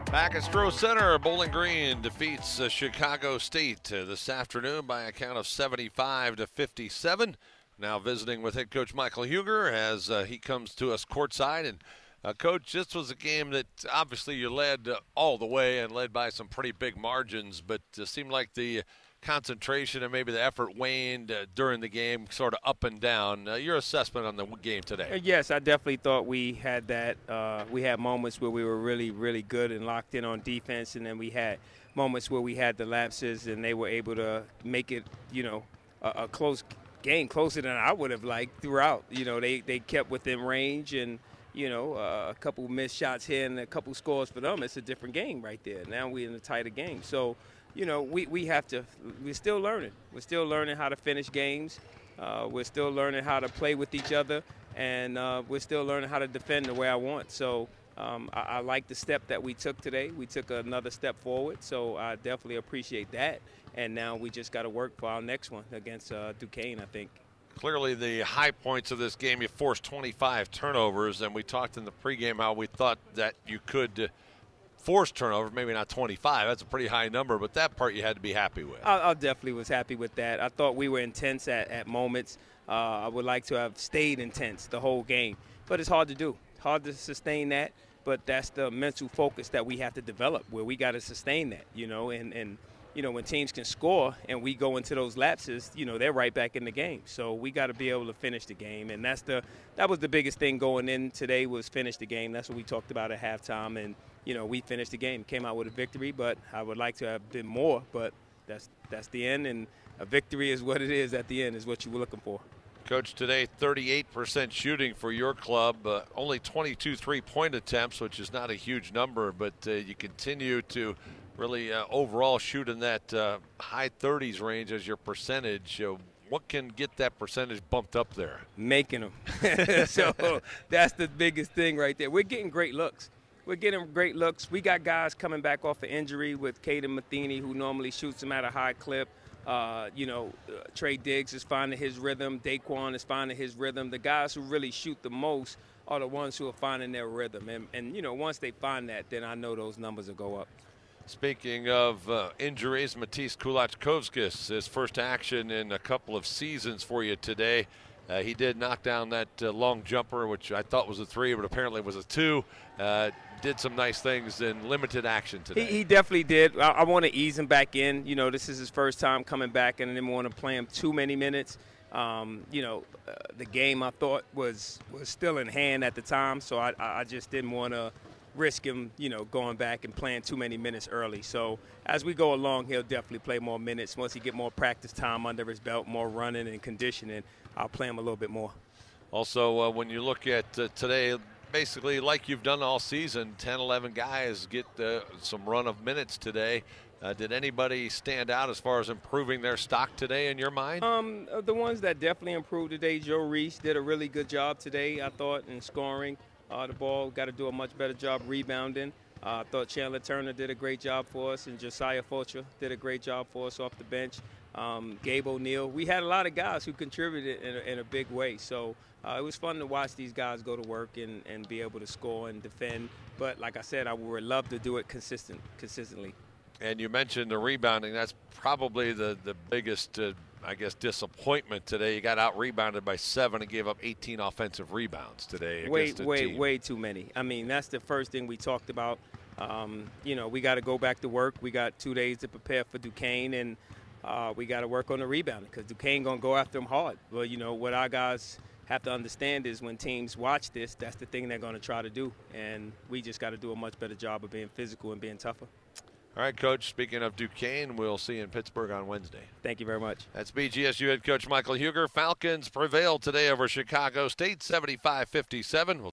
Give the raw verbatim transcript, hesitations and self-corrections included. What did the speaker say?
Back at Stroh Center, Bowling Green defeats uh, Chicago State uh, this afternoon by a count of seventy-five to fifty-seven. Now visiting with head coach Michael Huger as uh, he comes to us courtside. And uh, coach, this was a game that obviously you led uh, all the way and led by some pretty big margins, but it uh, seemed like the concentration and maybe the effort waned uh, during the game, sort of up and down. Uh, your assessment on the game today? Yes, I definitely thought we had that. Uh, we had moments where we were really, really good and locked in on defense, and then we had moments where we had the lapses, and they were able to make it, you know, a, a close game, closer than I would have liked throughout. You know, they, they kept within range, and, you know, uh, a couple missed shots here and a couple scores for them. It's a different game right there. Now we're in a tighter game. So, you know, we, we have to – we're still learning. We're still learning how to finish games. Uh, we're still learning how to play with each other, and uh, we're still learning how to defend the way I want. So um, I, I like the step that we took today. We took another step forward, so I definitely appreciate that. And now we just got to work for our next one against uh, Duquesne, I think. Clearly the high points of this game, you forced twenty-five turnovers, and we talked in the pregame how we thought that you could uh, – forced turnover, maybe not twenty-five. That's a pretty high number, but that part you had to be happy with. I, I definitely was happy with that. I thought we were intense at, at moments. Uh, I would like to have stayed intense the whole game, but it's hard to do. Hard to sustain that, but that's the mental focus that we have to develop, where we got to sustain that, you know, and, and you know, when teams can score and we go into those lapses, you know, they're right back in the game. So we got to be able to finish the game, and that's the that was the biggest thing going in today was finish the game. That's what we talked about at halftime, and you know, we finished the game, came out with a victory, but I would like to have been more, but that's that's the end, and a victory is what it is at the end, is what you were looking for. Coach, today thirty-eight percent shooting for your club, uh, only twenty-two three-point attempts, which is not a huge number, but uh, you continue to really uh, overall shoot in that uh, high thirties range as your percentage. Uh, what can get that percentage bumped up there? Making them. So that's the biggest thing right there. We're getting great looks. We're getting great looks. We got guys coming back off of injury with Caden Matheny, who normally shoots them at a high clip. Uh, you know, uh, Trey Diggs is finding his rhythm. Daquan is finding his rhythm. The guys who really shoot the most are the ones who are finding their rhythm. And, and you know, once they find that, then I know those numbers will go up. Speaking of uh, injuries, Matisse Kulachkovskis, his first action in a couple of seasons for you today. Uh, he did knock down that uh, long jumper, which I thought was a three, but apparently was a two. Uh, did some nice things in limited action today. He, he definitely did. I, I want to ease him back in. You know, this is his first time coming back, and I didn't want to play him too many minutes. Um, you know, uh, the game I thought was was still in hand at the time, so I, I just didn't want to risk him, you know, going back and playing too many minutes early. So as we go along, he'll definitely play more minutes. Once he get more practice time under his belt, more running and conditioning, I'll play him a little bit more. Also, uh, when you look at uh, today, basically like you've done all season, ten, eleven guys get uh, some run of minutes today. Uh, did anybody stand out as far as improving their stock today in your mind? Um, the ones that definitely improved today, Joe Reese did a really good job today, I thought, in scoring uh, the ball. Got to do a much better job rebounding. Uh, I thought Chandler Turner did a great job for us, and Josiah Fulcher did a great job for us off the bench. Um, Gabe O'Neill. We had a lot of guys who contributed in a, in a big way. So uh, it was fun to watch these guys go to work and, and be able to score and defend. But like I said, I would love to do it consistent, consistently. And you mentioned the rebounding. That's probably the, the biggest, uh, I guess, disappointment today. You got out-rebounded by seven and gave up eighteen offensive rebounds today way, against a way, team. Way too many. I mean, that's the first thing we talked about. Um, you know, we got to go back to work. We got two days to prepare for Duquesne, and uh, we got to work on the rebounding because Duquesne going to go after them hard. Well, you know, what our guys have to understand is when teams watch this, that's the thing they're going to try to do. And we just got to do a much better job of being physical and being tougher. All right, Coach, speaking of Duquesne, we'll see you in Pittsburgh on Wednesday. Thank you very much. That's B G S U head coach Michael Huger. Falcons prevailed today over Chicago State, seventy-five fifty-seven. We'll